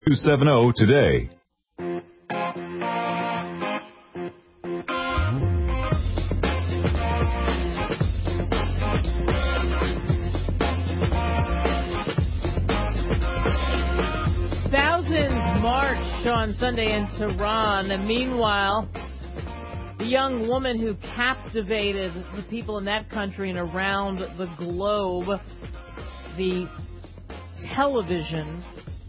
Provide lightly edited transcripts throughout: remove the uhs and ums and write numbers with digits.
270 today. Thousands march on Sunday in Tehran, and meanwhile, the young woman who captivated the people in that country and around the globe, the television,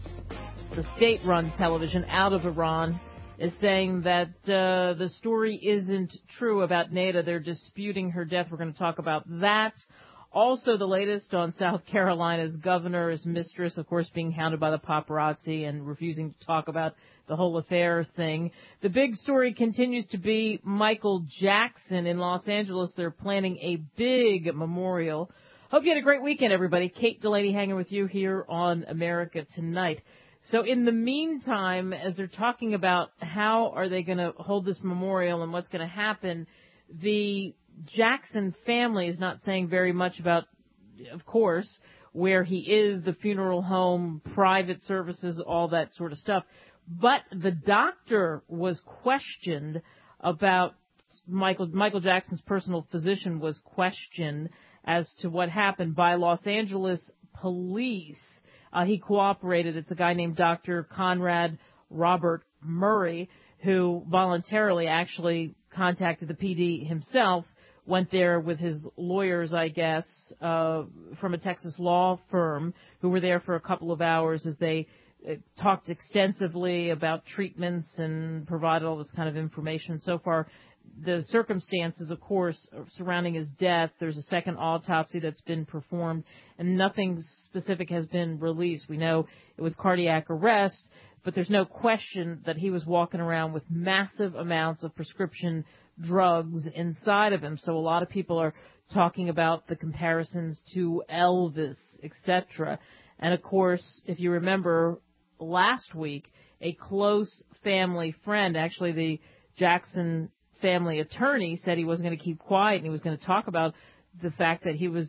the state-run television out of Iran, is saying that the story isn't true about Neda. They're disputing her death. We're going to talk about that. Also, the latest on South Carolina's governor's mistress, of course, being hounded by the paparazzi and refusing to talk about the whole affair thing. The big story continues to be Michael Jackson in Los Angeles. They're planning a big memorial. Hope you had a great weekend, everybody. Kate Delaney hanging with you here on America Tonight. So in the meantime, as they're talking about how are they going to hold this memorial and what's going to happen, the Jackson family is not saying very much about, of course, where he is, the funeral home, private services, all that sort of stuff. But the doctor was questioned about Michael Jackson's personal physician was questioned as to what happened by Los Angeles police. He cooperated. It's a guy named Dr. Conrad Robert Murray, who voluntarily actually contacted the PD himself, went there with his lawyers, I guess, from a Texas law firm, who were there for a couple of hours as they talked extensively about treatments and provided all this kind of information. So far, the circumstances, of course, surrounding his death, there's a second autopsy that's been performed, and nothing specific has been released. We know it was cardiac arrest, but there's no question that he was walking around with massive amounts of prescription drugs inside of him. So a lot of people are talking about the comparisons to Elvis, etc. And, of course, if you remember last week, a close family friend, actually the Jackson family attorney, said he wasn't going to keep quiet and he was going to talk about the fact that he was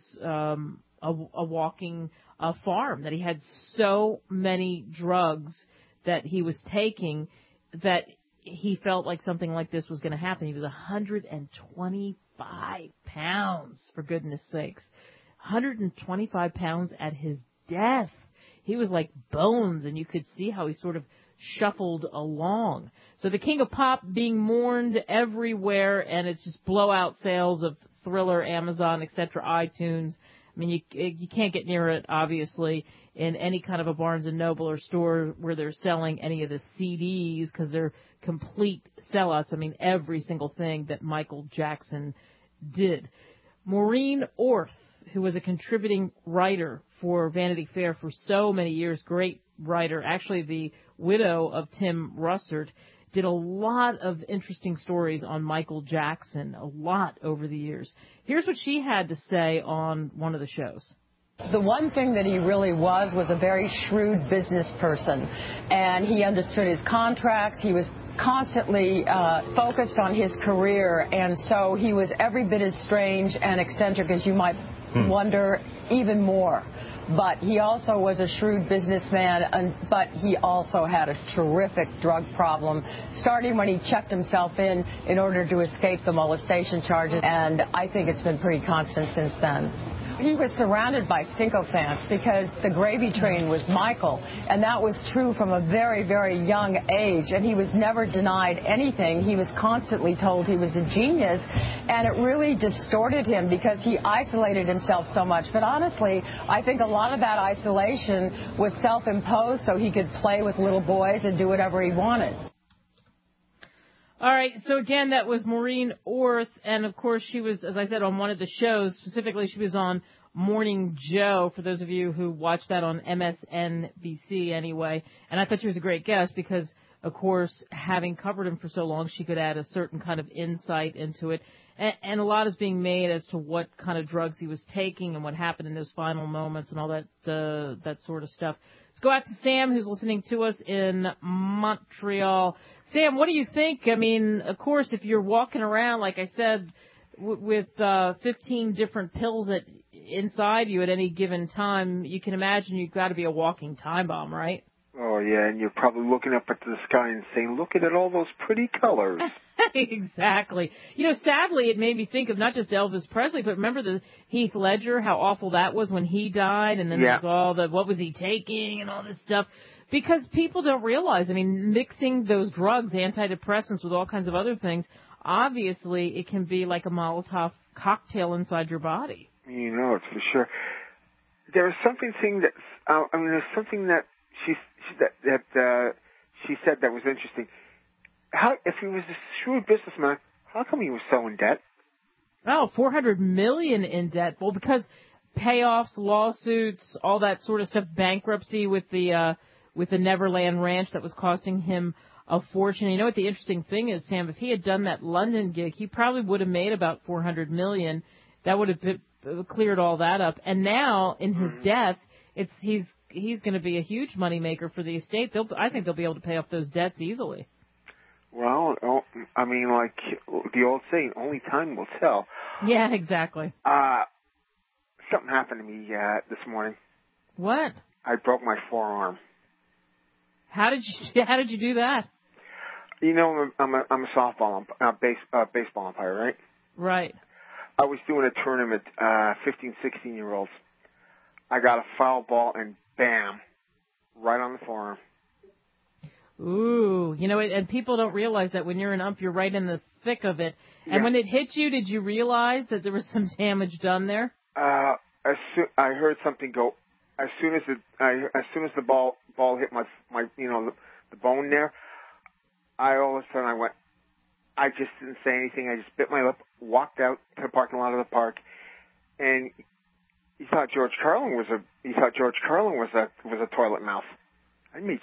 a walking farm, that he had so many drugs that he was taking that he felt like something like this was going to happen. He was 125 pounds, for goodness sakes. 125 pounds at his death. He was like bones, and you could see how he sort of shuffled along. So the King of Pop being mourned everywhere, and it's just blowout sales of Thriller, Amazon, etc., iTunes. I mean, you can't get near it, obviously, in any kind of a Barnes & Noble or store where they're selling any of the CDs because they're complete sellouts. I mean, every single thing that Michael Jackson did. Maureen Orth, who was a contributing writer for Vanity Fair for so many years, great writer, actually the widow of Tim Russert, did a lot of interesting stories on Michael Jackson, a lot over the years. Here's what she had to say on one of the shows. The one thing that he really was a very shrewd business person, and he understood his contracts. He was constantly focused on his career, and so he was every bit as strange and eccentric as you might wonder, even more. But he also was a shrewd businessman, but he also had a terrific drug problem, starting when he checked himself in order to escape the molestation charges, and I think it's been pretty constant since then. He was surrounded by sycophants because the gravy train was Michael, and that was true from a very, very young age, and he was never denied anything. He was constantly told he was a genius, and it really distorted him because he isolated himself so much. But honestly, I think a lot of that isolation was self-imposed so he could play with little boys and do whatever he wanted. All right, so again, that was Maureen Orth, and of course she was, as I said, on one of the shows. Specifically, she was on Morning Joe, for those of you who watched that on MSNBC anyway. And I thought she was a great guest because, of course, having covered him for so long, she could add a certain kind of insight into it. And a lot is being made as to what kind of drugs he was taking and what happened in those final moments and all that sort of stuff. Let's go out to Sam, who's listening to us in Montreal. Sam, what do you think? I mean, of course, if you're walking around, like I said, with 15 different pills inside you at any given time, you can imagine you've got to be a walking time bomb, right? Oh, yeah, and you're probably looking up at the sky and saying, look at all those pretty colors. Exactly. You know, sadly, it made me think of not just Elvis Presley, but remember the Heath Ledger, how awful that was when he died, and then there's all the, what was he taking and all this stuff. Because people don't realize, I mean, mixing those drugs, antidepressants, with all kinds of other things, obviously it can be like a Molotov cocktail inside your body. You know, it's for sure. There's something there's something that she said that was interesting. How, if he was a shrewd businessman, how come he was so in debt? Oh, $400 million in debt. Well, because payoffs, lawsuits, all that sort of stuff, bankruptcy with the Neverland Ranch that was costing him a fortune. You know what the interesting thing is, Sam? If he had done that London gig, he probably would have made about $400 million. That would have cleared all that up. And now, in his death, he's going to be a huge moneymaker for the estate. I think they'll be able to pay off those debts easily. Well, I mean, like the old saying, only time will tell. Yeah, exactly. Something happened to me this morning. What? I broke my forearm. How did you do that? You know, I'm a softball, baseball umpire, right? Right. I was doing a tournament, 15, 16-year-olds. I got a foul ball and bam, right on the forearm. Ooh, you know, and people don't realize that when you're an ump, you're right in the thick of it. And when it hit you, did you realize that there was some damage done there? I heard something go. As soon as the ball hit my the bone there, all of a sudden I just didn't say anything. I just bit my lip, walked out to the parking lot of the park, and he thought George Carlin was a toilet mouth. I made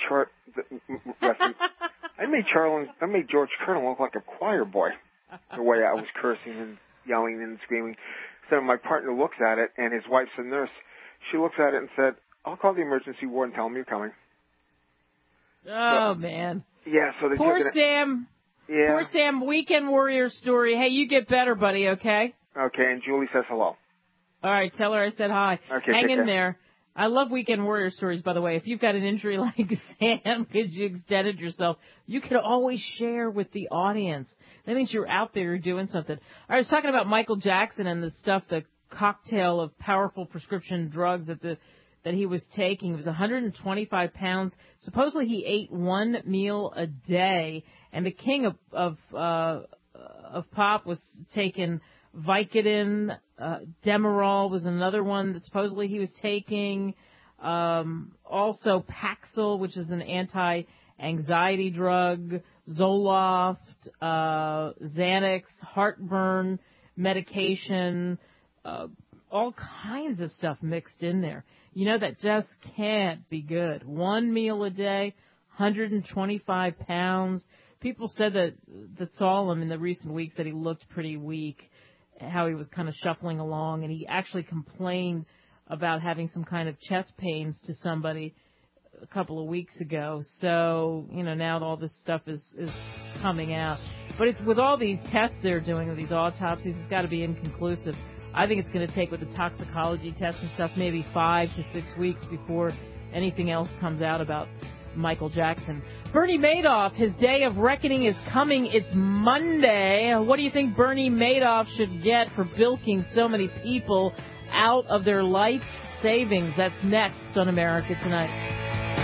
George Carlin look like a choir boy, the way I was cursing and yelling and screaming. So my partner looks at it, and his wife's a nurse. She looks at it and said, "I'll call the emergency ward and tell them you're coming." Oh, man. Yeah, so they Poor took it. Sam. Yeah. Poor Sam, weekend warrior story. Hey, you get better, buddy, okay? Okay, and Julie says hello. All right, tell her I said hi. Okay, hang in care. there. I love weekend warrior stories, by the way. If you've got an injury like Sam because you extended yourself, you can always share with the audience. That means you're out there doing something. I was talking about Michael Jackson and the stuff, the cocktail of powerful prescription drugs that he was taking. It was 125 pounds. Supposedly he ate one meal a day. And the king of pop was taking Vicodin. Demerol was another one that supposedly he was taking. Also Paxil, which is an anti-anxiety drug. Zoloft, Xanax, heartburn medication, all kinds of stuff mixed in there. You know, that just can't be good. One meal a day, 125 pounds. People said that saw him in the recent weeks that he looked pretty weak, how he was kind of shuffling along, and he actually complained about having some kind of chest pains to somebody a couple of weeks ago. So, you know, now all this stuff is coming out. But it's with all these tests they're doing, with these autopsies, it's got to be inconclusive. I think it's going to take, with the toxicology tests and stuff, maybe 5 to 6 weeks before anything else comes out about Michael Jackson. Bernie Madoff, his day of reckoning is coming. It's Monday. What do you think Bernie Madoff should get for bilking so many people out of their life savings? That's next on America Tonight.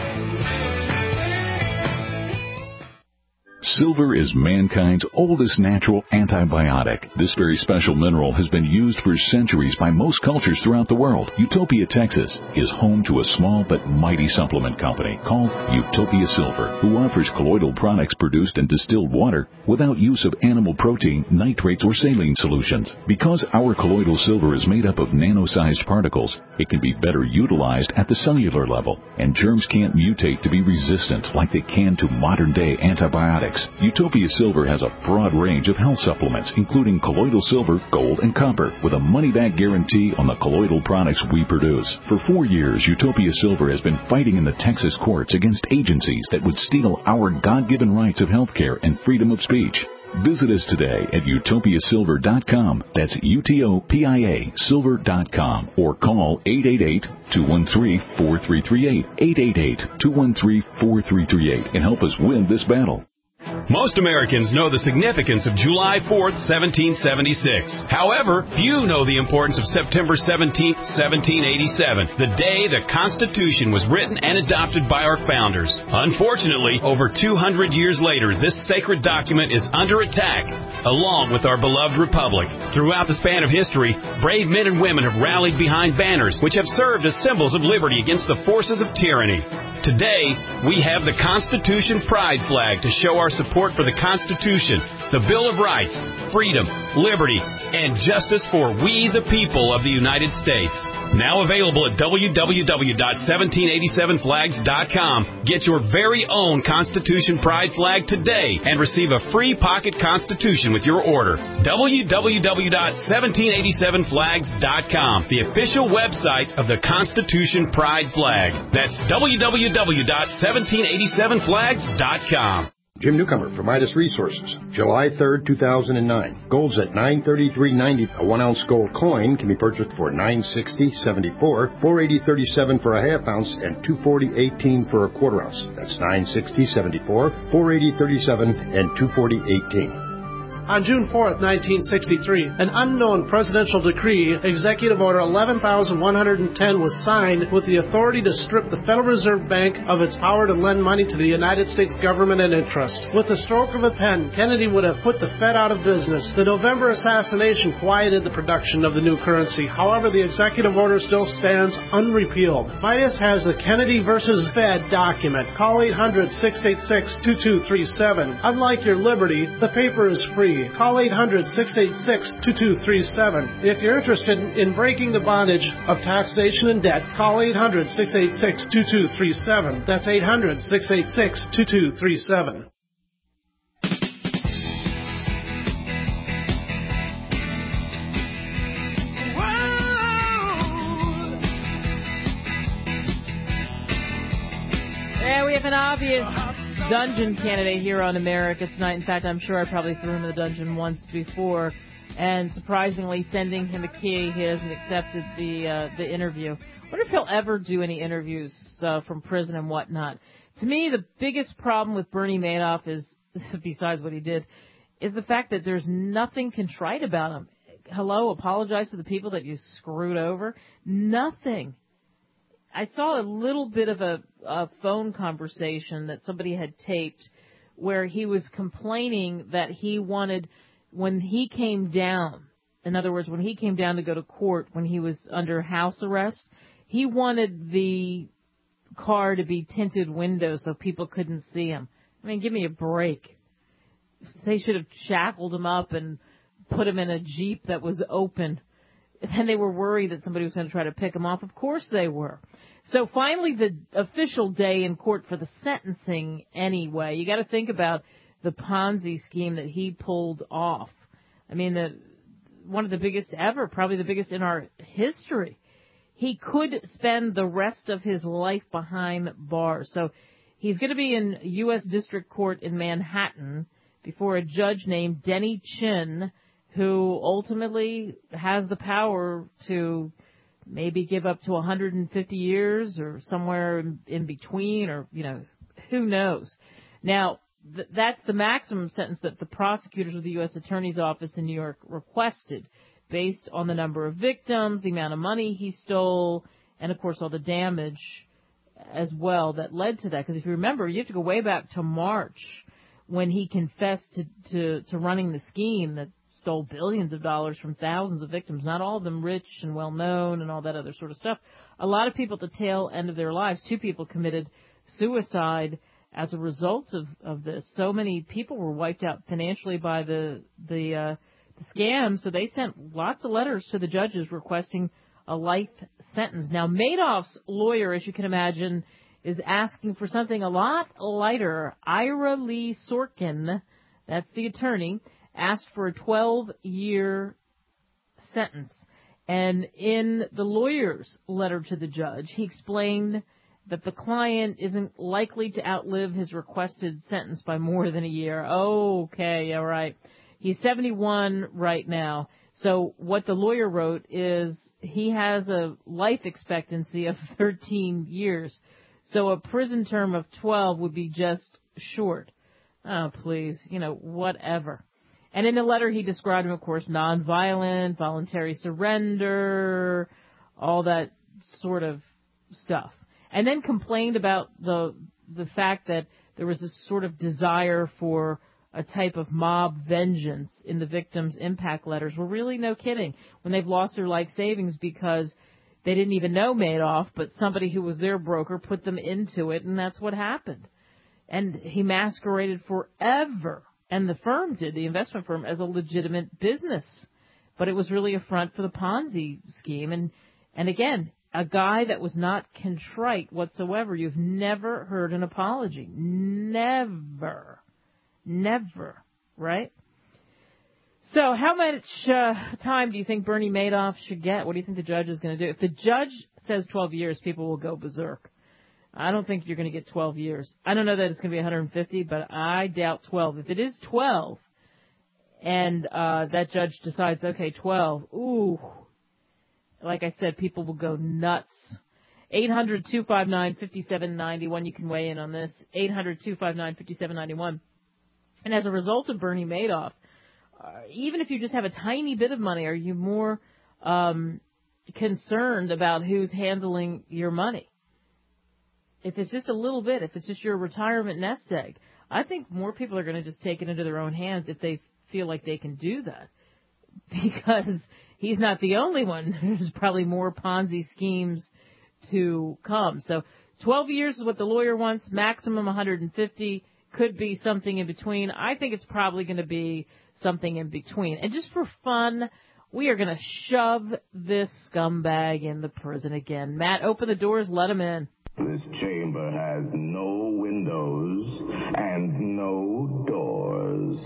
Silver is mankind's oldest natural antibiotic. This very special mineral has been used for centuries by most cultures throughout the world. Utopia, Texas is home to a small but mighty supplement company called Utopia Silver, who offers colloidal products produced in distilled water without use of animal protein, nitrates, or saline solutions. Because our colloidal silver is made up of nano-sized particles, it can be better utilized at the cellular level, and germs can't mutate to be resistant like they can to modern-day antibiotics. Utopia Silver has a broad range of health supplements, including colloidal silver, gold, and copper, with a money-back guarantee on the colloidal products we produce. For 4 years, Utopia Silver has been fighting in the Texas courts against agencies that would steal our God-given rights of health care and freedom of speech. Visit us today at utopiasilver.com. That's UTOPIA silver.com, or call 888-213-4338, 888-213-4338, and help us win this battle. Most Americans know the significance of July 4th, 1776. However, few know the importance of September 17th, 1787, the day the Constitution was written and adopted by our founders. Unfortunately, over 200 years later, this sacred document is under attack, along with our beloved republic. Throughout the span of history, brave men and women have rallied behind banners which have served as symbols of liberty against the forces of tyranny. Today, we have the Constitution Pride flag to show our support for the Constitution, the Bill of Rights, freedom, liberty, and justice for we the people of the United States. Now available at www.1787flags.com. Get your very own Constitution Pride flag today and receive a free pocket Constitution with your order. www.1787flags.com, the official website of the Constitution Pride flag. That's www.1787flags.com. Jim Newcomer from Midas Resources. July 3rd, 2009. Gold's at $933.90. A 1-ounce gold coin can be purchased for $960.74, $480.37 for a half ounce, and $240.18 for a quarter ounce. That's $960.74, $480.37, and $240.18. On June 4, 1963, an unknown presidential decree, Executive Order 11,110, was signed with the authority to strip the Federal Reserve Bank of its power to lend money to the United States government and interest. With the stroke of a pen, Kennedy would have put the Fed out of business. The November assassination quieted the production of the new currency. However, the executive order still stands unrepealed. Midas has the Kennedy versus Fed document. Call 800-686-2237. Unlike your liberty, the paper is free. Call 800-686-2237. If you're interested in breaking the bondage of taxation and debt, call 800-686-2237. That's 800-686-2237. Yeah, we have an obvious dungeon candidate here on America Tonight. In fact, I'm sure I probably threw him in the dungeon once before, and surprisingly, sending him a key, he hasn't accepted the interview. I wonder if he'll ever do any interviews from prison and whatnot. To me, the biggest problem with Bernie Madoff is, besides what he did, is the fact that there's nothing contrite about him. Hello, apologize to the people that you screwed over. Nothing. I saw a little bit of a phone conversation that somebody had taped where he was complaining that he wanted, when he came down, in other words, when he came down to go to court when he was under house arrest, he wanted the car to be tinted windows so people couldn't see him. I mean, give me a break. They should have shackled him up and put him in a Jeep that was open. And they were worried that somebody was going to try to pick him off. Of course they were. So finally, the official day in court for the sentencing anyway. You got to think about the Ponzi scheme that he pulled off. I mean, one of the biggest ever, probably the biggest in our history. He could spend the rest of his life behind bars. So he's going to be in U.S. District Court in Manhattan before a judge named Denny Chin, who ultimately has the power to maybe give up to 150 years or somewhere in between, or, who knows. Now, that's the maximum sentence that the prosecutors of the U.S. Attorney's Office in New York requested, based on the number of victims, the amount of money he stole, and, of course, all the damage as well that led to that. Because if you remember, you have to go way back to March when he confessed to running the scheme that stole billions of dollars from thousands of victims, not all of them rich and well-known and all that other sort of stuff. A lot of people at the tail end of their lives, 2 people committed suicide as a result of this. So many people were wiped out financially by the scam, so they sent lots of letters to the judges requesting a life sentence. Now, Madoff's lawyer, as you can imagine, is asking for something a lot lighter. Ira Lee Sorkin, that's the attorney, asked for a 12-year sentence. And in the lawyer's letter to the judge, he explained that the client isn't likely to outlive his requested sentence by more than a year. Okay, all right. He's 71 right now. So what the lawyer wrote is he has a life expectancy of 13 years. So a prison term of 12 would be just short. Oh, please, whatever. And in the letter, he described him, of course, nonviolent, voluntary surrender, all that sort of stuff. And then complained about the fact that there was this sort of desire for a type of mob vengeance in the victims' impact letters. Well, really, no kidding. When they've lost their life savings because they didn't even know Madoff, but somebody who was their broker put them into it, and that's what happened. And he masqueraded forever, and the firm did, the investment firm, as a legitimate business. But it was really a front for the Ponzi scheme. And again, a guy that was not contrite whatsoever. You've never heard an apology. Never. Never. Right? So how much time do you think Bernie Madoff should get? What do you think the judge is going to do? If the judge says 12 years, people will go berserk. I don't think you're going to get 12 years. I don't know that it's going to be 150, but I doubt 12. If it is 12 and that judge decides, okay, 12, ooh, like I said, people will go nuts. 800-259-5791. You can weigh in on this. 800-259-5791. And as a result of Bernie Madoff, even if you just have a tiny bit of money, are you more concerned about who's handling your money? If it's just a little bit, if it's just your retirement nest egg, I think more people are going to just take it into their own hands if they feel like they can do that. Because he's not the only one. There's probably more Ponzi schemes to come. So 12 years is what the lawyer wants, maximum 150, could be something in between. I think it's probably going to be something in between. And just for fun, we are going to shove this scumbag in the prison again. Matt, open the doors, let him in. This chamber has no windows and no doors.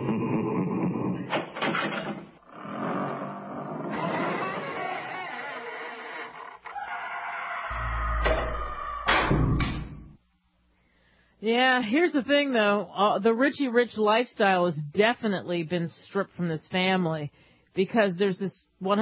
Yeah, here's the thing, though. The Richie Rich lifestyle has definitely been stripped from this family because there's this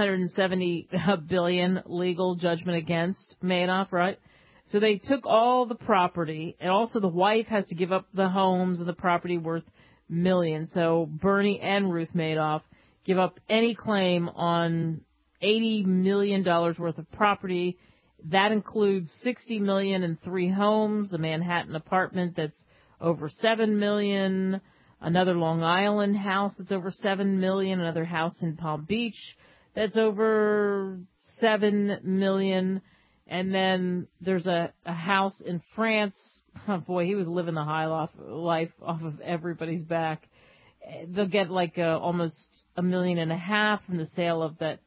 $170 billion legal judgment against Madoff, right? So they took all the property, and also the wife has to give up the homes and the property worth millions. So Bernie and Ruth Madoff give up any claim on $80 million worth of property. That includes $60 million in 3 homes, a Manhattan apartment that's over $7 million, another Long Island house that's over $7 million, another house in Palm Beach that's over $7 million, and then there's a house in France. Oh boy, he was living the high life off of everybody's back. They'll get like almost $1.5 million from the sale of that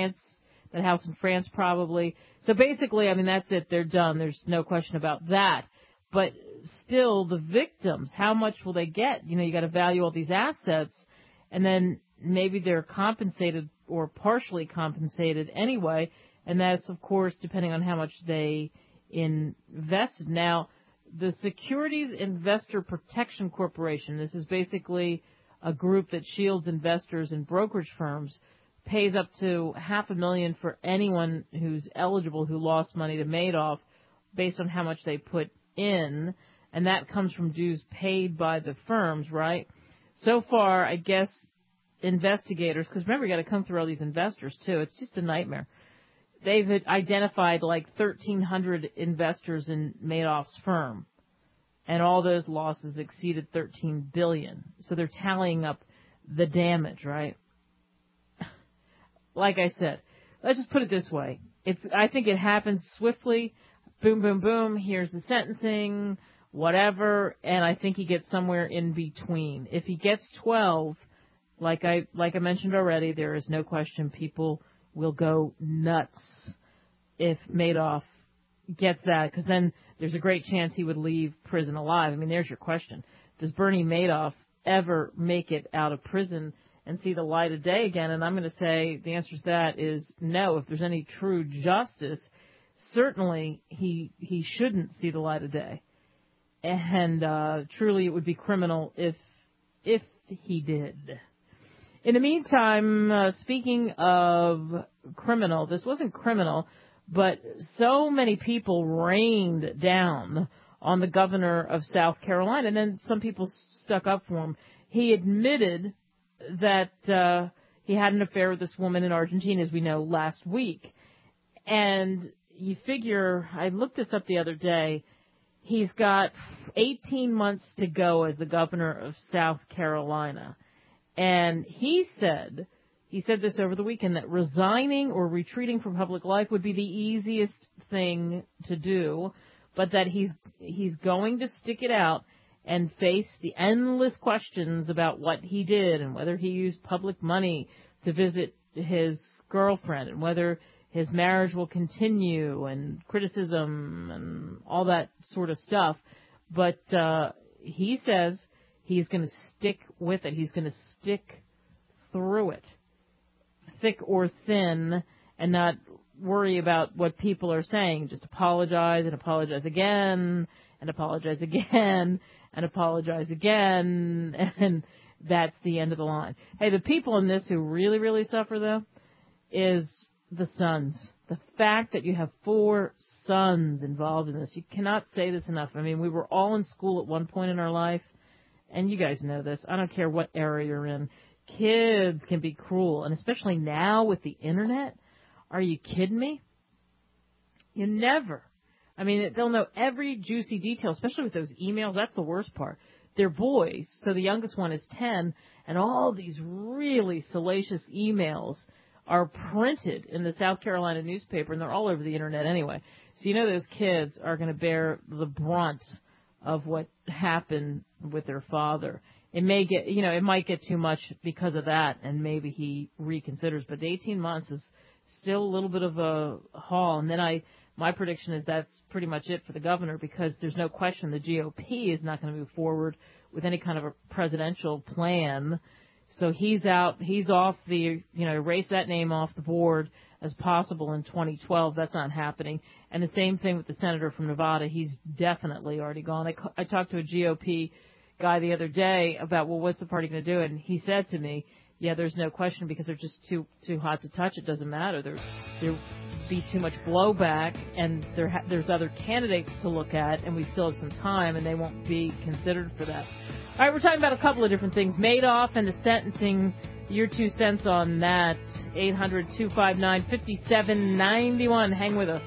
house in France probably. So basically, I mean, that's it. They're done. There's no question about that. But still, the victims, how much will they get? You got to value all these assets, and then maybe they're compensated or partially compensated anyway. And that's, of course, depending on how much they invested. Now, the Securities Investor Protection Corporation, this is basically a group that shields investors and brokerage firms, pays up to $500,000 for anyone who's eligible who lost money to Madoff based on how much they put in, and that comes from dues paid by the firms, right? So far, I guess investigators, because remember, you got to come through all these investors too. It's just a nightmare. They've identified like 1,300 investors in Madoff's firm, and all those losses exceeded $13 billion. So they're tallying up the damage, right? Like I said, let's just put it this way. I think it happens swiftly. Boom, boom, boom. Here's the sentencing, whatever. And I think he gets somewhere in between. If he gets 12, like I mentioned already, there is no question people will go nuts if Madoff gets that, because then there's a great chance he would leave prison alive. I mean, there's your question. Does Bernie Madoff ever make it out of prison and see the light of day again? And I'm going to say the answer to that is no. If there's any true justice, certainly he shouldn't see the light of day. And truly it would be criminal if he did. In the meantime, speaking of criminal, this wasn't criminal, but so many people rained down on the governor of South Carolina, and then some people stuck up for him. He admitted that he had an affair with this woman in Argentina, as we know, last week. And you figure, I looked this up the other day, he's got 18 months to go as the governor of South Carolina. And he said this over the weekend, that resigning or retreating from public life would be the easiest thing to do, but that he's going to stick it out and face the endless questions about what he did and whether he used public money to visit his girlfriend and whether his marriage will continue and criticism and all that sort of stuff. But he says he's going to stick with it. He's going to stick through it, thick or thin, and not worry about what people are saying. Just apologize and apologize again and apologize again and apologize again, and that's the end of the line. Hey, the people in this who really, really suffer, though, is the sons. The fact that you have 4 sons involved in this. You cannot say this enough. I mean, we were all in school at one point in our life, and you guys know this. I don't care what era you're in. Kids can be cruel, and especially now with the Internet. Are you kidding me? You never. I mean, they'll know every juicy detail, especially with those emails. That's the worst part. They're boys, so the youngest one is 10, and all these really salacious emails are printed in the South Carolina newspaper, and they're all over the Internet anyway. So you know those kids are going to bear the brunt of what happened with their father. It might get too much because of that, and maybe he reconsiders. But 18 months is still a little bit of a haul. And then my prediction is that's pretty much it for the governor, because there's no question the GOP is not going to move forward with any kind of a presidential plan. So he's out. He's off erase that name off the board as possible in 2012. That's not happening. And the same thing with the senator from Nevada. He's definitely already gone. I talked to a GOP guy the other day about, well, what's the party going to do? And he said to me, yeah, there's no question, because they're just too hot to touch. It doesn't matter. There'll be too much blowback, and there's other candidates to look at, and we still have some time, and they won't be considered for that. All right, we're talking about a couple of different things. Madoff and the sentencing. Your 2 cents on that. 800-259-5791. Hang with us.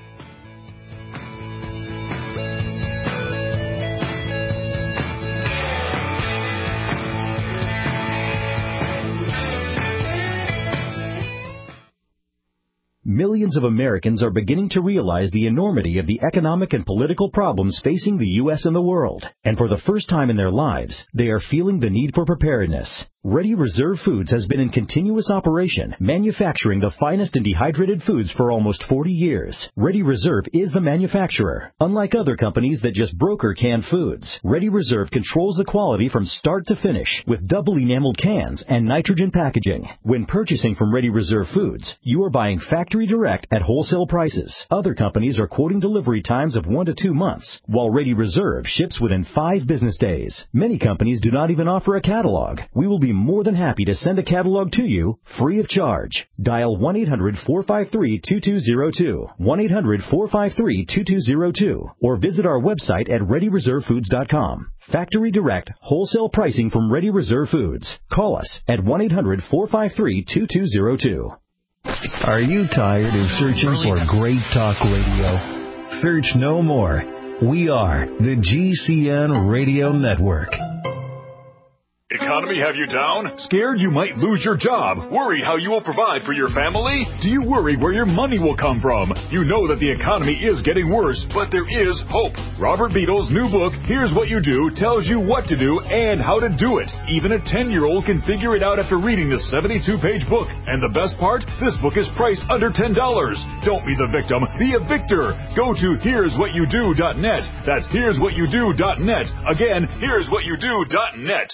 Millions of Americans are beginning to realize the enormity of the economic and political problems facing the U.S. and the world. And for the first time in their lives, they are feeling the need for preparedness. Ready Reserve Foods has been in continuous operation, manufacturing the finest and dehydrated foods for almost 40 years. Ready Reserve is the manufacturer. Unlike other companies that just broker canned foods, Ready Reserve controls the quality from start to finish with double enameled cans and nitrogen packaging. When purchasing from Ready Reserve Foods, you are buying factory direct at wholesale prices. Other companies are quoting delivery times of 1 to 2 months, while Ready Reserve ships within 5 business days. Many companies do not even offer a catalog. We will be more than happy to send a catalog to you free of charge. Dial 1-800-453-2202, 1-800-453-2202, or visit our website at ReadyReserveFoods.com. Factory direct, wholesale pricing from Ready Reserve Foods. Call us at 1-800-453-2202. Are you tired of searching for great talk radio? Search no more. We are the GCN Radio Network. Economy have you down? Scared you might lose your job? Worry how you will provide for your family? Do you worry where your money will come from? You know that the economy is getting worse, but there is hope. Robert Beadle's new book, Here's What You Do, tells you what to do and how to do it. Even a 10-year-old can figure it out after reading this 72-page book. And the best part? This book is priced under $10. Don't be the victim, be a victor. Go to here'swhatyoudo.net. That's here'swhatyoudo.net. Again, here'swhatyoudo.net. Wanting to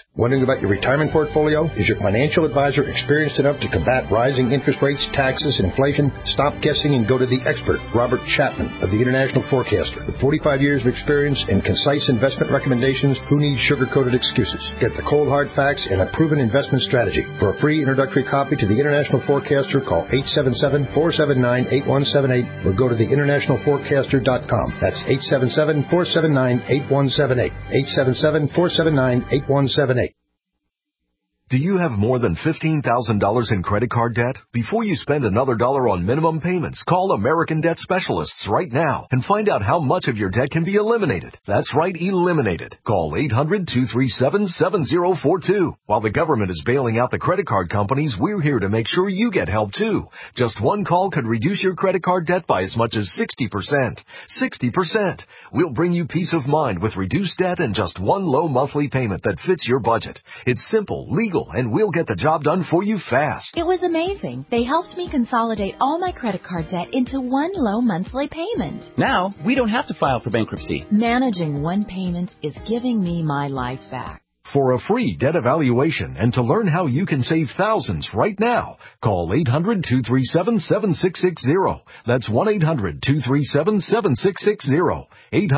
about your retirement portfolio? Is your financial advisor experienced enough to combat rising interest rates, taxes, and inflation? Stop guessing and go to the expert, Robert Chapman of the International Forecaster. With 45 years of experience and concise investment recommendations, who needs sugar-coated excuses? Get the cold hard facts and a proven investment strategy. For a free introductory copy to the International Forecaster, call 877-479-8178 or go to theinternationalforecaster.com. That's 877-479-8178. 877-479-8178. Do you have more than $15,000 in credit card debt? Before you spend another dollar on minimum payments, call American Debt Specialists right now and find out how much of your debt can be eliminated. That's right, eliminated. Call 800-237-7042. While the government is bailing out the credit card companies, we're here to make sure you get help too. Just one call could reduce your credit card debt by as much as 60%. 60%. We'll bring you peace of mind with reduced debt and just one low monthly payment that fits your budget. It's simple, legal, and we'll get the job done for you fast. It was amazing. They helped me consolidate all my credit card debt into one low monthly payment. Now, we don't have to file for bankruptcy. Managing one payment is giving me my life back. For a free debt evaluation and to learn how you can save thousands right now, call 800-237-7660. That's 1-800-237-7660.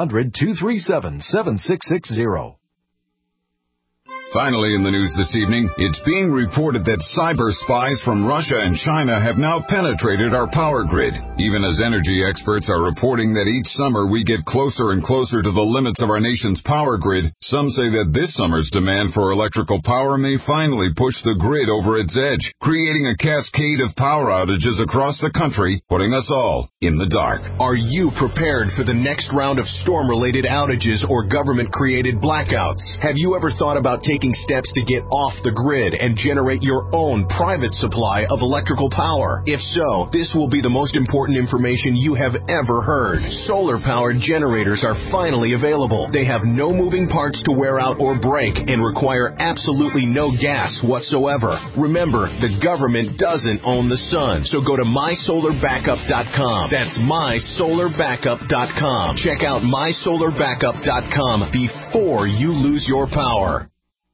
800-237-7660. Finally in the news this evening, it's being reported that cyber spies from Russia and China have now penetrated our power grid. Even as energy experts are reporting that each summer we get closer and closer to the limits of our nation's power grid, some say that this summer's demand for electrical power may finally push the grid over its edge, creating a cascade of power outages across the country, putting us all in the dark. Are you prepared for the next round of storm-related outages or government-created blackouts? Have you ever thought about taking steps to get off the grid and generate your own private supply of electrical power? If so, this will be the most important information you have ever heard. Solar-powered generators are finally available. They have no moving parts to wear out or break and require absolutely no gas whatsoever. Remember, the government doesn't own the sun, so go to mysolarbackup.com. That's mysolarbackup.com. Check out mysolarbackup.com before you lose your power.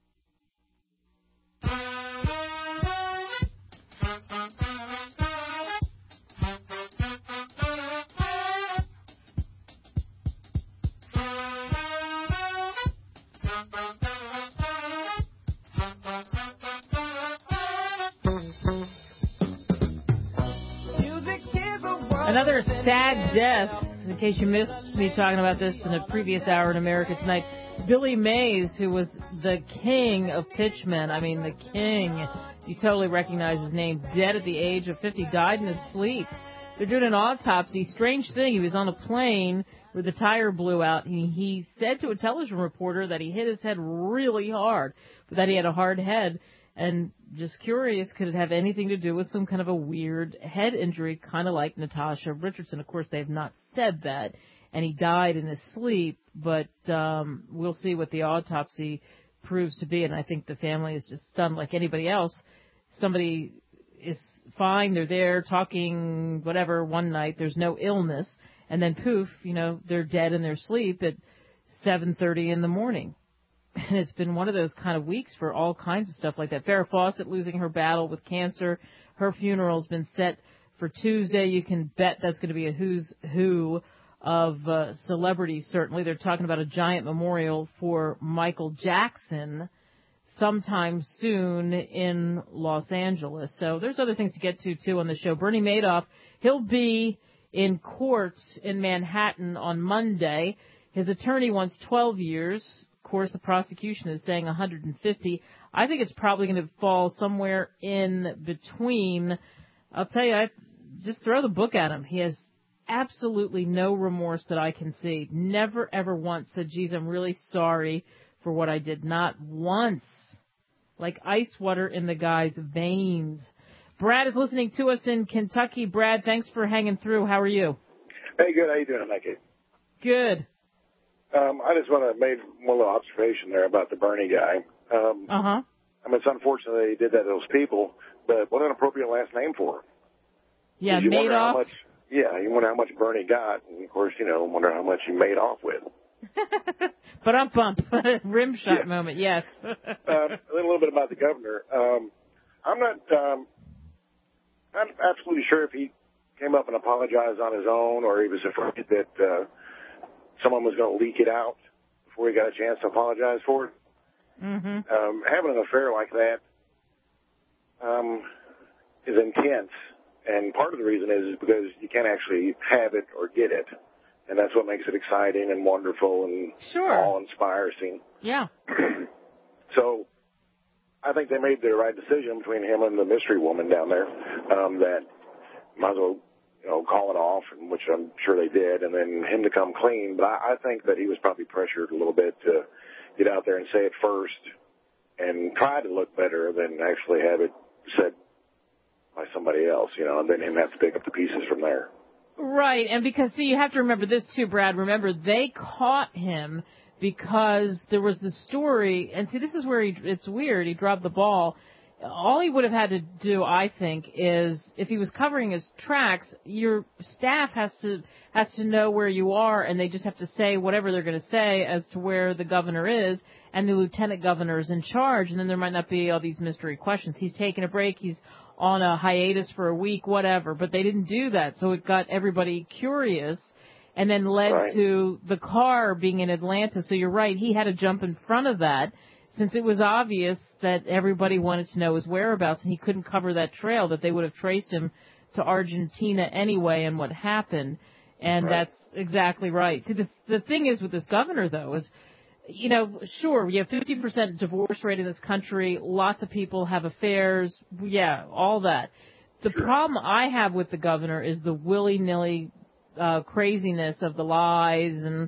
Another sad death, in case you missed me talking about this in a previous hour in America Tonight. Billy Mays, who was the king of pitchmen, I mean the king, you totally recognize his name, dead at the age of 50, died in his sleep. They're doing an autopsy. Strange thing, he was on a plane where the tire blew out. He said to a television reporter that he hit his head really hard, but that he had a hard head. And just curious, could it have anything to do with some kind of a weird head injury, kind of like Natasha Richardson? Of course, they have not said that, and he died in his sleep, but we'll see what the autopsy proves to be, and I think the family is just stunned like anybody else. Somebody is fine, they're there talking, whatever, one night, there's no illness, and then poof, they're dead in their sleep at 7:30 in the morning. And it's been one of those kind of weeks for all kinds of stuff like that. Farrah Fawcett losing her battle with cancer. Her funeral's been set for Tuesday. You can bet that's going to be a who's who of celebrities, certainly. They're talking about a giant memorial for Michael Jackson sometime soon in Los Angeles. So there's other things to get to, too, on the show. Bernie Madoff, he'll be in court in Manhattan on Monday. His attorney wants 12 years. Of course, the prosecution is saying 150. I think it's probably going to fall somewhere in between. I'll tell you, just throw the book at him. He has absolutely no remorse that I can see. Never, ever once said, geez, I'm really sorry for what I did. Not once. Like ice water in the guy's veins. Brad is listening to us in Kentucky. Brad, thanks for hanging through. How are you? Hey, good. How you doing, Mikey? Good. I just want to make one little observation there about the Bernie guy. I mean, it's unfortunate that he did that to those people, but what an appropriate last name for him. Yeah, you Madoff. you wonder how much Bernie got, and of course, wonder how much he made off with. But bump. Rim shot moment, yes. A little bit about the governor. I'm not absolutely sure if he came up and apologized on his own or he was afraid that someone was going to leak it out before he got a chance to apologize for it. Mm-hmm. Having an affair like that is intense, and part of the reason is because you can't actually have it or get it, and that's what makes it exciting and wonderful and awe-inspiring. Yeah. So I think they made the right decision between him and the mystery woman down there that might as well, call it off, and which I'm sure they did, and then him to come clean. But I think that he was probably pressured a little bit to get out there and say it first and try to look better than actually have it said by somebody else, and then him have to pick up the pieces from there. Right, and because, see, you have to remember this too, Brad. Remember, they caught him because there was the story, and see, this is where it's weird. He dropped the ball. All he would have had to do, I think, is if he was covering his tracks, your staff has to know where you are, and they just have to say whatever they're going to say as to where the governor is, and the lieutenant governor is in charge, and then there might not be all these mystery questions. He's taking a break. He's on a hiatus for a week, whatever, but they didn't do that, so it got everybody curious and then led to the car being in Atlanta. So you're right, he had to jump in front of that since it was obvious that everybody wanted to know his whereabouts, and he couldn't cover that trail, that they would have traced him to Argentina anyway and what happened. And that's exactly right. See, the thing is with this governor, though, is, sure, we have 50% divorce rate in this country. Lots of people have affairs. Yeah, all that. The problem I have with the governor is the willy-nilly craziness of the lies and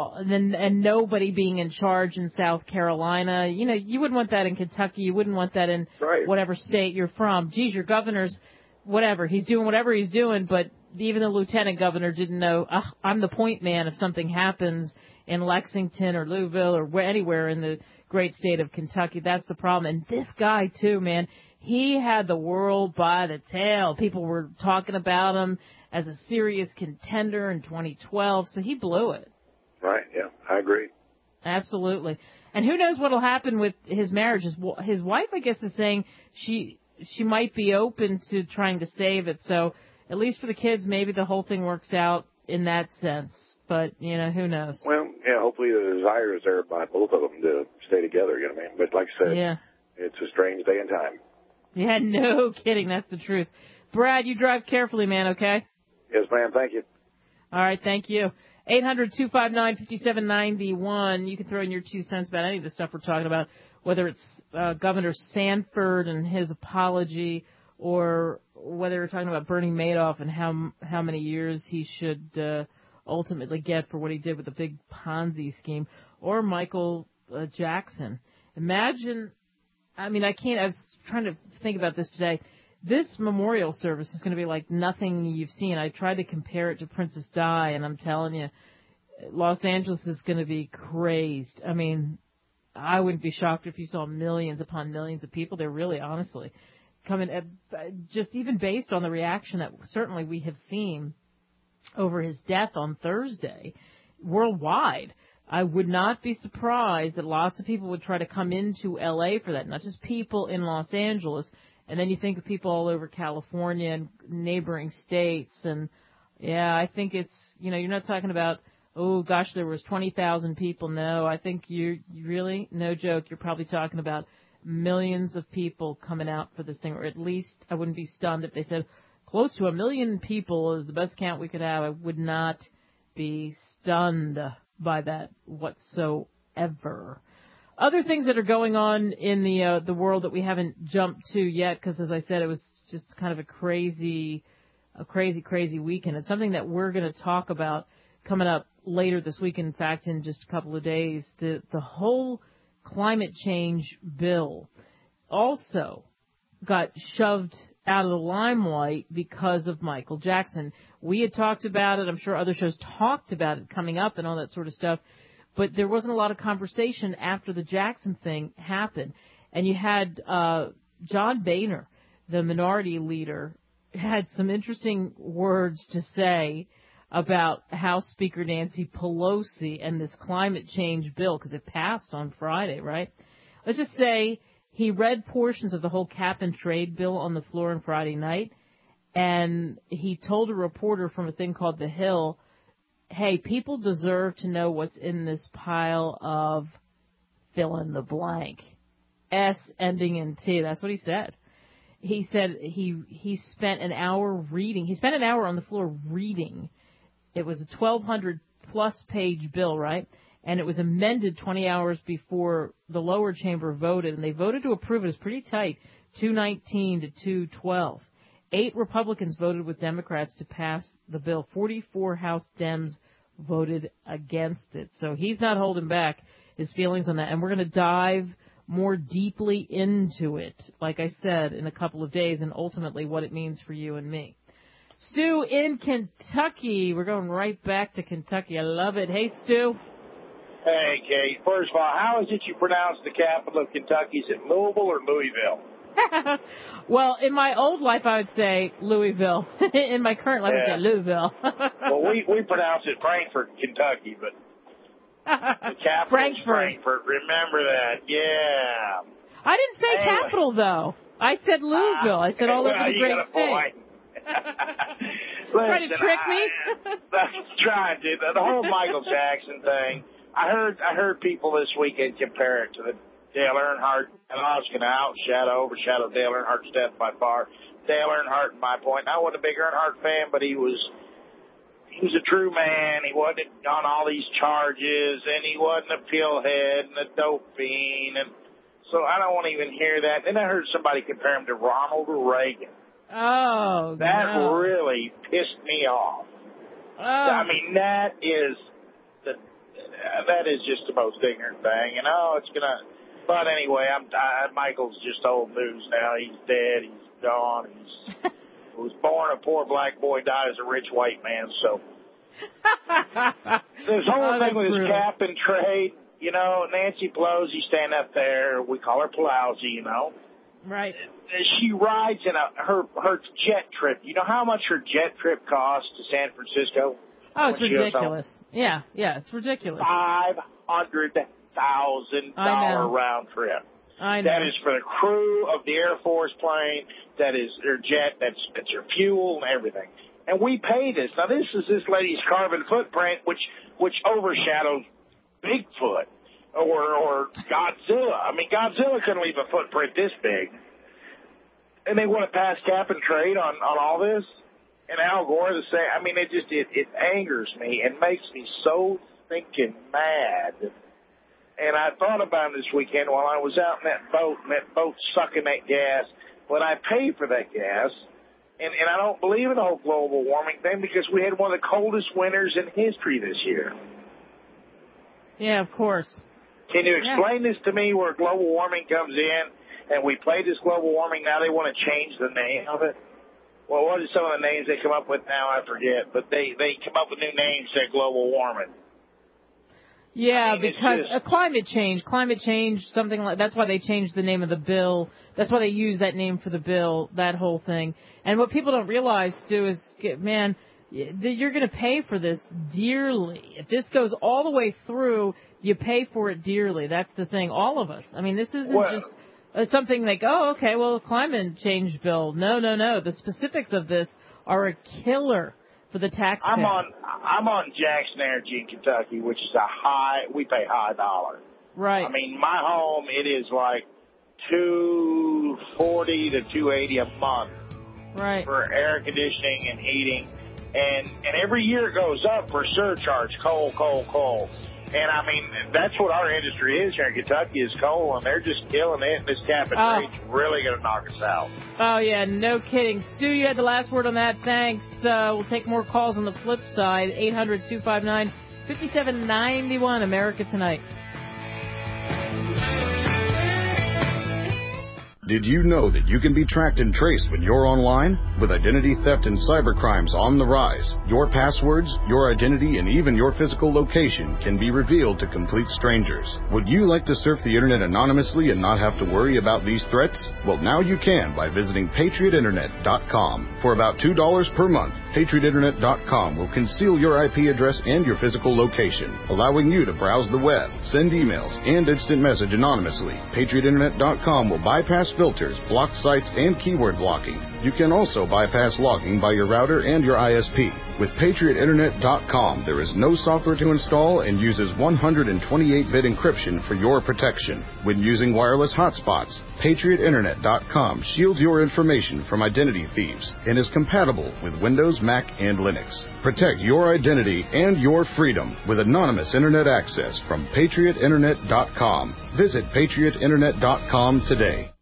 nobody being in charge in South Carolina. You wouldn't want that in Kentucky. You wouldn't want that in whatever state you're from. Geez, your governor's whatever. He's doing whatever he's doing, but even the lieutenant governor didn't know, I'm the point man if something happens in Lexington or Louisville or anywhere in the great state of Kentucky. That's the problem. And this guy, too, man, he had the world by the tail. People were talking about him as a serious contender in 2012, so he blew it. Right, yeah, I agree. Absolutely. And who knows what will happen with his marriage. His wife, I guess, is saying she might be open to trying to save it. So at least for the kids, maybe the whole thing works out in that sense. But, who knows? Well, yeah, hopefully the desire is there by both of them to stay together, you know what I mean? But like I said, it's a strange day and time. Yeah, no kidding. That's the truth. Brad, you drive carefully, man, okay? Yes, ma'am. Thank you. All right, thank you. 800-259-5791. You can throw in your 2 cents about any of the stuff we're talking about, whether it's Governor Sanford and his apology or whether we're talking about Bernie Madoff and how many years he should ultimately get for what he did with the big Ponzi scheme, or Michael Jackson. Imagine, I was trying to think about this today. This memorial service is going to be like nothing you've seen. I tried to compare it to Princess Di, and I'm telling you, Los Angeles is going to be crazed. I wouldn't be shocked if you saw millions upon millions of people there, really, honestly, coming, just even based on the reaction that certainly we have seen over his death on Thursday worldwide. I would not be surprised that lots of people would try to come into L.A. for that, not just people in Los Angeles. And then you think of people all over California and neighboring states. And, yeah, I think it's, you're not talking about, oh, gosh, there was 20,000 people. No, I think you really, no joke, you're probably talking about millions of people coming out for this thing. Or at least I wouldn't be stunned if they said close to 1 million people is the best count we could have. I would not be stunned by that whatsoever. Other things that are going on in the world that we haven't jumped to yet, because as I said, it was just kind of a crazy weekend. It's something that we're going to talk about coming up later this week. In fact, in just a couple of days, the whole climate change bill also got shoved out of the limelight because of Michael Jackson. We had talked about it. I'm sure other shows talked about it coming up and all that sort of stuff. But there wasn't a lot of conversation after the Jackson thing happened. And you had John Boehner, the minority leader, had some interesting words to say about House Speaker Nancy Pelosi and this climate change bill, because it passed on Friday, right? Let's just say he read portions of the whole cap and trade bill on the floor on Friday night, and he told a reporter from a thing called The Hill, hey, people deserve to know what's in this pile of fill in the blank. S ending in T. That's what he said. He said he spent an hour reading. He spent an hour on the floor reading. It was a 1,200-plus page bill, right? And it was amended 20 hours before the lower chamber voted, and they voted to approve it. It's pretty tight, 219 to 212. 8 Republicans voted with Democrats to pass the bill. 44 House Dems voted against it. So he's not holding back his feelings on that. And we're going to dive more deeply into it, like I said, in a couple of days, and ultimately what it means for you and me. Stu in Kentucky. We're going right back to Kentucky. I love it. Hey, Stu. Hey, Kate. First of all, how is it you pronounce the capital of Kentucky? Is it Louisville or Louisville? Well, in my old life, I would say Louisville. In my current life, I would say Louisville. Well, we pronounce it Frankfort, Kentucky, but the capital is Frankfort. Remember that. Yeah. I didn't say capital, though. I said Louisville. I said all over the great state. Trying to trick me? That's trying to. The whole Michael Jackson thing. I heard people this weekend compare it to the Dale Earnhardt, and I was going to overshadow Dale Earnhardt's death by far. Dale Earnhardt, in my point, I wasn't a big Earnhardt fan, but he was a true man. He wasn't on all these charges, and he wasn't a pillhead and a dope fiend, and so I don't want to even hear that. Then I heard somebody compare him to Ronald Reagan. Oh, that really pissed me off. Oh. I mean, that is just the most ignorant thing, and it's gonna. But anyway, Michael's just old news now. He's dead. He's gone. He was born a poor black boy, died as a rich white man. So this whole thing with his cap and trade, Nancy Pelosi stand up there. We call her Pelosi, Right. She rides in her jet trip. You know how much her jet trip costs to San Francisco? Oh, it's ridiculous. Yeah, it's ridiculous. $500,000 round trip. I know. That is for the crew of the Air Force plane. That is their jet. That's your fuel and everything. And we pay this. Now, this is this lady's carbon footprint, which overshadows Bigfoot or Godzilla. I mean, Godzilla couldn't leave a footprint this big. And they want to pass cap and trade on all this. And Al Gore the same. I mean, it angers me and makes me so thinking mad. And I thought about it this weekend while I was out in that boat sucking that gas. When I pay for that gas, and I don't believe in the whole global warming thing because we had one of the coldest winters in history this year. Yeah, of course. Can you explain this to me where global warming comes in and we play this global warming, now they want to change the name of it? Well, what are some of the names they come up with now? I forget. But they come up with new names to global warming. Yeah, because climate change, something like that's why they changed the name of the bill. That's why they use that name for the bill, that whole thing. And what people don't realize, Stu, is, man, you're going to pay for this dearly. If this goes all the way through, you pay for it dearly. That's the thing. All of us. I mean, this isn't just something like, oh, okay, well, a climate change bill. No. The specifics of this are a killer for the taxpayer. I'm on Jackson Energy in Kentucky, which is we pay high dollar. Right. I mean, my home, it is like $240 to $280 a month. Right. For air conditioning and heating. And every year it goes up for surcharge, coal. And, I mean, that's what our industry is here in Kentucky is coal, and they're just killing it. This cap and trade's really going to knock us out. Oh, yeah, no kidding. Stu, you had the last word on that. Thanks. We'll take more calls on the flip side. 800-259-5791, America Tonight. Did you know that you can be tracked and traced when you're online? With identity theft and cybercrimes on the rise, your passwords, your identity, and even your physical location can be revealed to complete strangers. Would you like to surf the internet anonymously and not have to worry about these threats? Well, now you can by visiting PatriotInternet.com. For about $2 per month, PatriotInternet.com will conceal your IP address and your physical location, allowing you to browse the web, send emails, and instant message anonymously. PatriotInternet.com will bypass filters, block sites, and keyword blocking. You can also bypass logging by your router and your ISP. With PatriotInternet.com, there is no software to install and uses 128-bit encryption for your protection. When using wireless hotspots, PatriotInternet.com shields your information from identity thieves and is compatible with Windows, Mac, and Linux. Protect your identity and your freedom with anonymous Internet access from PatriotInternet.com. Visit PatriotInternet.com today.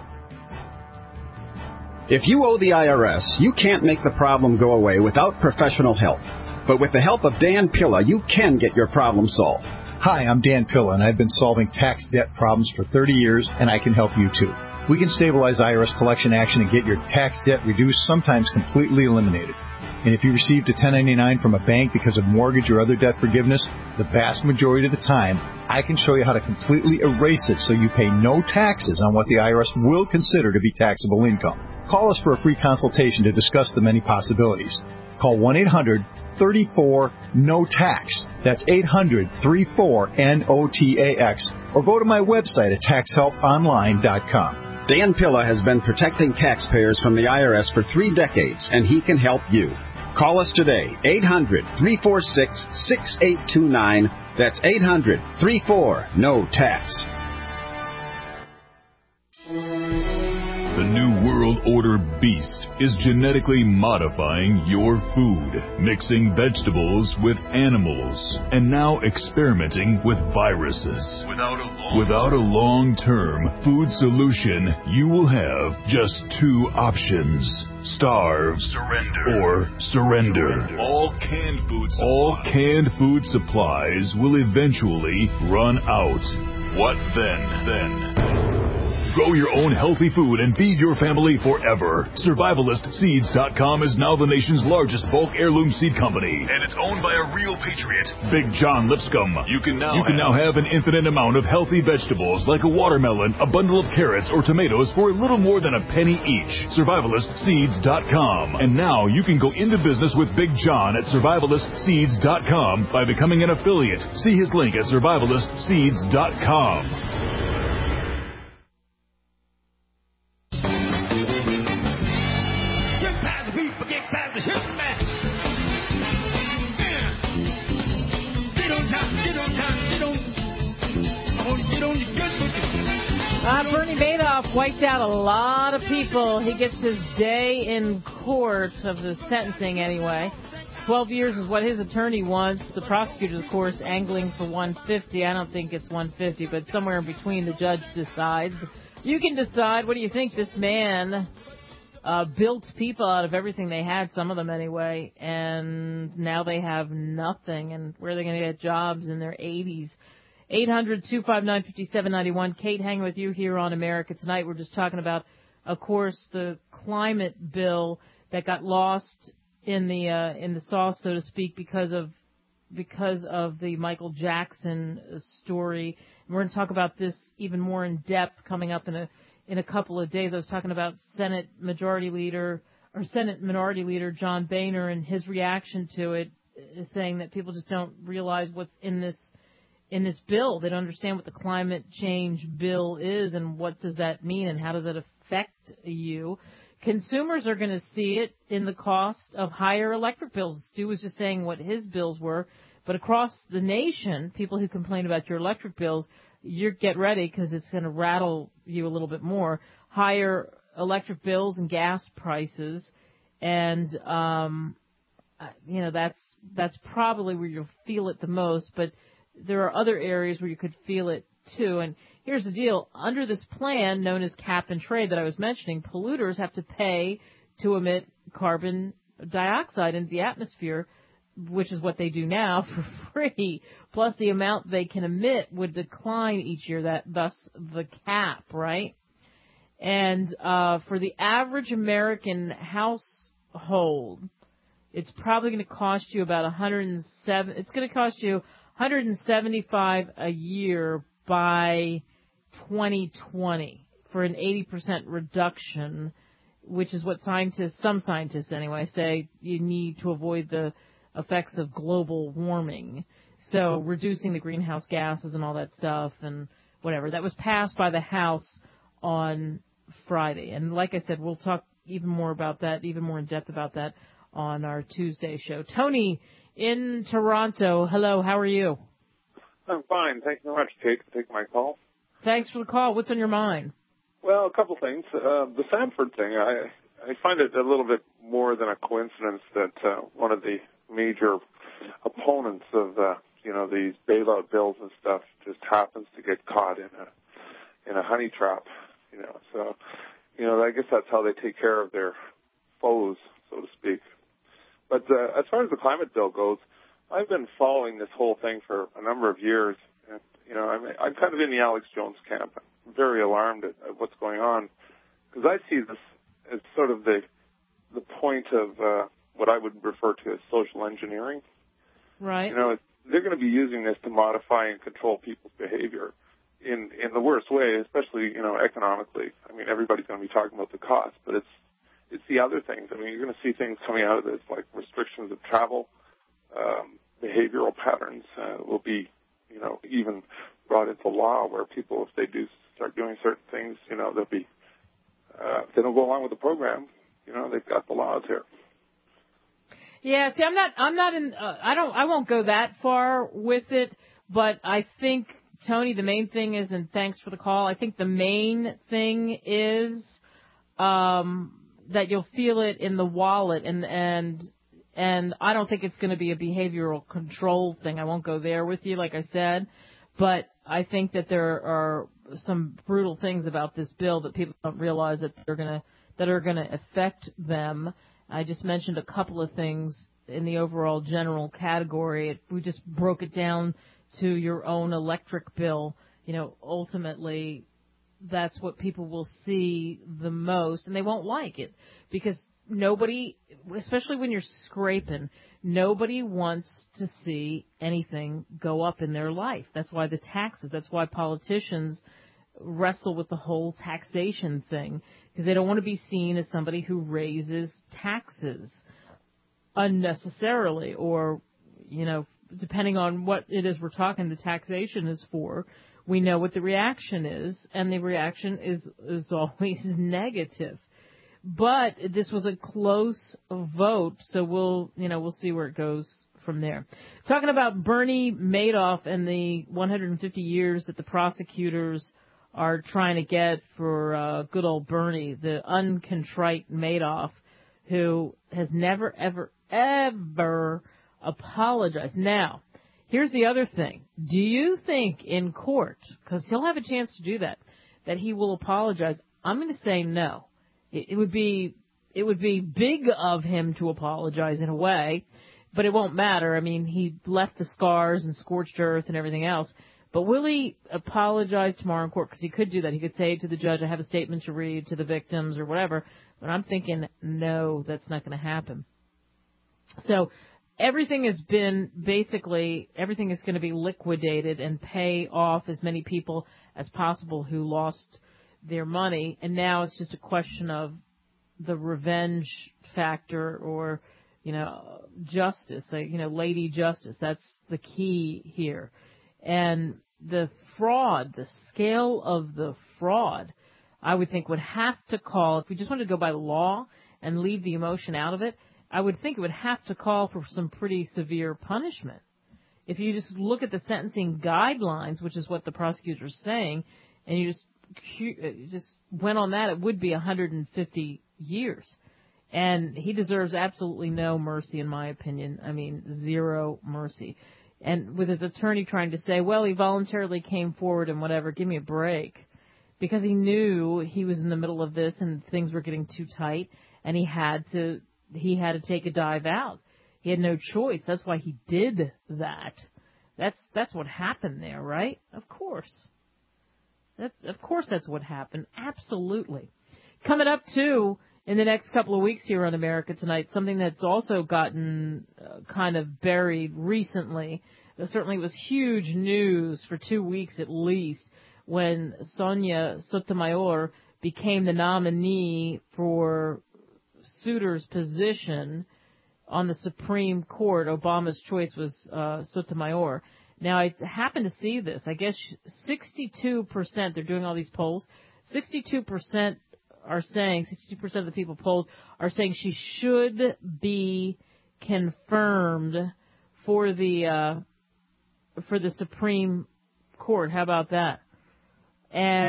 If you owe the IRS, you can't make the problem go away without professional help. But with the help of Dan Pilla, you can get your problem solved. Hi, I'm Dan Pilla, and I've been solving tax debt problems for 30 years, and I can help you too. We can stabilize IRS collection action and get your tax debt reduced, sometimes completely eliminated. And if you received a 1099 from a bank because of mortgage or other debt forgiveness, the vast majority of the time, I can show you how to completely erase it so you pay no taxes on what the IRS will consider to be taxable income. Call us for a free consultation to discuss the many possibilities. Call 1-800-34-NO-TAX. That's 800-34-NOTAX. Or go to my website at taxhelponline.com. Dan Pilla has been protecting taxpayers from the IRS for 3 decades, and he can help you. Call us today, 800-346-6829. That's 800-34-NO-TAX. The New World Order beast is genetically modifying your food, mixing vegetables with animals, and now experimenting with viruses. Without a long-term food solution, you will have just 2 options: starve, or surrender. All canned food supplies will eventually run out. What then? Grow your own healthy food and feed your family forever. SurvivalistSeeds.com is now the nation's largest bulk heirloom seed company, and it's owned by a real patriot, Big John Lipscomb. You can now have an infinite amount of healthy vegetables like a watermelon, a bundle of carrots, or tomatoes for a little more than a penny each. SurvivalistSeeds.com. And now you can go into business with Big John at SurvivalistSeeds.com by becoming an affiliate. See his link at SurvivalistSeeds.com. Bernie Madoff wiped out a lot of people. He gets his day in court of the sentencing anyway. 12 years is what his attorney wants. The prosecutor, of course, angling for 150. I don't think it's 150, but somewhere in between the judge decides. You can decide. What do you think? This man built people out of everything they had, some of them anyway, and now they have nothing. And where are they going to get jobs in their 80s? 800-259-5791. Kate, hanging with you here on America Tonight. We're just talking about, of course, the climate bill that got lost in the sauce, so to speak, because of the Michael Jackson story. And we're going to talk about this even more in depth coming up in a couple of days. I was talking about Senate Minority Leader John Boehner and his reaction to it, saying that people just don't realize what's in this bill. They don't understand what the climate change bill is and what does that mean and how does it affect you. Consumers are going to see it in the cost of higher electric bills. Stu was just saying what his bills were, but across the nation, people who complain about your electric bills, you get ready because it's going to rattle you a little bit more. Higher electric bills and gas prices, and that's probably where you'll feel it the most, but there are other areas where you could feel it too. And here's the deal. Under this plan known as cap and trade that I was mentioning, polluters have to pay to emit carbon dioxide into the atmosphere, which is what they do now, for free. Plus the amount they can emit would decline each year, thus the cap, right? And for the average American household, it's probably going to cost you about $107. It's going to cost you $175 a year by 2020 for an 80% reduction, which is what some scientists anyway, say you need to avoid the effects of global warming. So reducing the greenhouse gases and all that stuff and whatever. That was passed by the House on Friday. And like I said, we'll talk even more about that, even more in depth about that on our Tuesday show. Tony in Toronto, hello, how are you? I'm fine. Thank you very much, Kate, for taking my call. Thanks for the call. What's on your mind? Well, a couple things. The Sanford thing, I find it a little bit more than a coincidence that one of the major opponents of these bailout bills and stuff just happens to get caught in a honey trap. So I guess that's how they take care of their foes, so to speak. But as far as the climate bill goes, I've been following this whole thing for a number of years. And, I'm kind of in the Alex Jones camp. I'm very alarmed at what's going on because I see this as sort of the point of what I would refer to as social engineering. Right. They're going to be using this to modify and control people's behavior in the worst way, especially, economically. I mean, everybody's going to be talking about the cost, but it's the other things. I mean, you're going to see things coming out of this like restrictions of travel, behavioral patterns will be, even brought into law where people, if they do start doing certain things, they'll be, if they don't go along with the program, they've got the laws here. Yeah, see, I won't go that far with it, but I think, Tony, the main thing is, and thanks for the call, I think the main thing is, that you'll feel it in the wallet and I don't think it's going to be a behavioral control thing. I won't go there with you, like I said, but I think that there are some brutal things about this bill that people don't realize that are going to affect them. I just mentioned a couple of things in the overall general category. We just broke it down to your own electric bill. Ultimately, that's what people will see the most, and they won't like it because nobody, especially when you're scraping, nobody wants to see anything go up in their life. That's why the taxes, that's why politicians wrestle with the whole taxation thing, because they don't want to be seen as somebody who raises taxes unnecessarily or, depending on what it is we're talking the taxation is for, we know what the reaction is, and the reaction is always negative. But this was a close vote, so we'll see where it goes from there. Talking about Bernie Madoff and the 150 years that the prosecutors are trying to get for good old Bernie, the uncontrite Madoff, who has never, ever, ever apologized. Now, here's the other thing. Do you think in court, because he'll have a chance to do that he will apologize? I'm going to say no. It would be big of him to apologize in a way, but it won't matter. I mean, he left the scars and scorched earth and everything else. But will he apologize tomorrow in court? Because he could do that. He could say to the judge, I have a statement to read to the victims or whatever. But I'm thinking, no, that's not going to happen. So everything is going to be liquidated and pay off as many people as possible who lost their money. And now it's just a question of the revenge factor or, justice, Lady Justice. That's the key here. And the fraud, the scale of the fraud, I would think would have to call, if we just wanted to go by law and leave the emotion out of it, I would think it would have to call for some pretty severe punishment. If you just look at the sentencing guidelines, which is what the prosecutor is saying, and you just went on that, it would be 150 years. And he deserves absolutely no mercy, in my opinion. I mean, zero mercy. And with his attorney trying to say, well, he voluntarily came forward and whatever, give me a break. Because he knew he was in the middle of this and things were getting too tight, and he had to take a dive out. He had no choice. That's why he did that. That's what happened there, right? Of course. Of course that's what happened. Absolutely. Coming up, too, in the next couple of weeks here on America Tonight, something that's also gotten kind of buried recently. Certainly was huge news for 2 weeks at least when Sonia Sotomayor became the nominee for Souter's position on the Supreme Court. Obama's choice was Sotomayor. Now, I happened to see this. I guess 62%, they're doing all these polls, 62% are saying, 62% of the people polled are saying she should be confirmed for the Supreme Court. How about that? And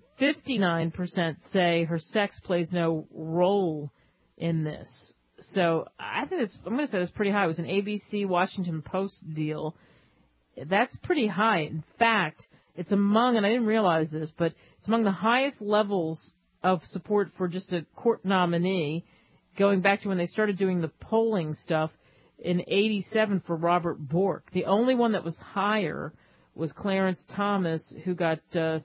59% say her sex plays no role in this. So I think I'm going to say it's pretty high. It was an ABC Washington Post deal. That's pretty high. In fact, it's among, and I didn't realize this, but it's among the highest levels of support for just a court nominee, going back to when they started doing the polling stuff in 87 for Robert Bork. The only one that was higher was Clarence Thomas, who got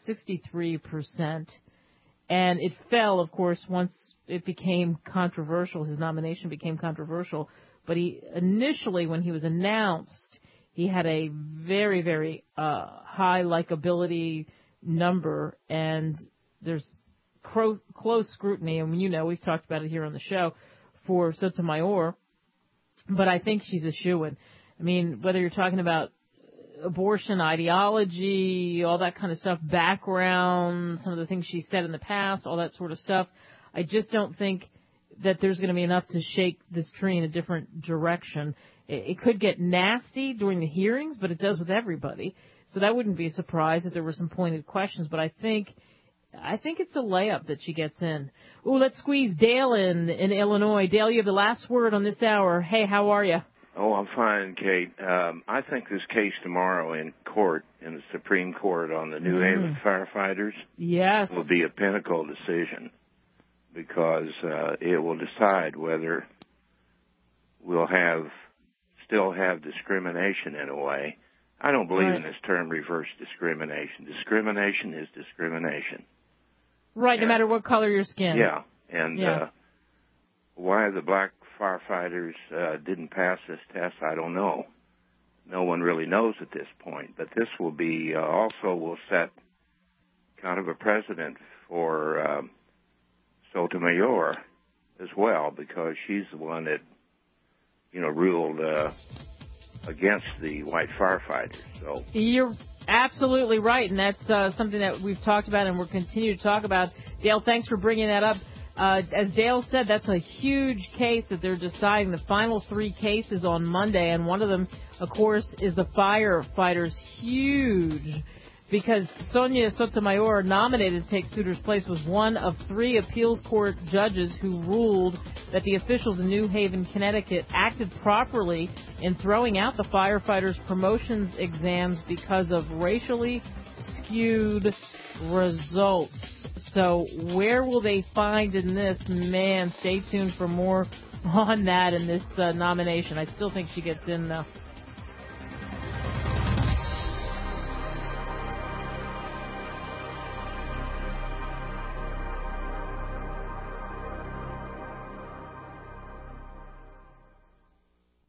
63%. And it fell, of course, once it became controversial. His nomination became controversial. But he initially, when he was announced, he had a very, very high likability number. And there's close scrutiny, and you know, we've talked about it here on the show, for Sotomayor. But I think she's a shoo-in. I mean, whether you're talking about abortion ideology, all that kind of stuff, background, some of the things she said in the past, all that sort of stuff, I just don't think that there's going to be enough to shake this tree in a different direction. It could get nasty during the hearings, but it does with everybody. So that wouldn't be a surprise if there were some pointed questions. But I think it's a layup that she gets in. Ooh, let's squeeze Dale in Illinois. Dale, you have the last word on this hour. Hey, how are you? Oh, I'm fine, Kate. I think this case tomorrow in court, in the Supreme Court on the New Haven firefighters, yes, will be a pinnacle decision because it will decide whether we'll still have discrimination in a way. I don't believe in this term reverse discrimination. Discrimination is discrimination. Right, no matter what color your skin. Yeah, and why the black firefighters didn't pass this test, I don't know. No one really knows at this point. But this will be also will set kind of a precedent for Sotomayor as well, because she's the one that, ruled against the white firefighters. So you're absolutely right, and that's something that we've talked about and we'll continue to talk about. Dale, thanks for bringing that up. As Dale said, that's a huge case that they're deciding, the final 3 cases on Monday, and one of them, of course, is the firefighters. Huge, because Sonia Sotomayor, nominated to take Souter's place, was one of 3 appeals court judges who ruled that the officials in New Haven, Connecticut, acted properly in throwing out the firefighters' promotions exams because of racially skewed results. So where will they find in this? Man, stay tuned for more on that in this nomination. I still think she gets in, though.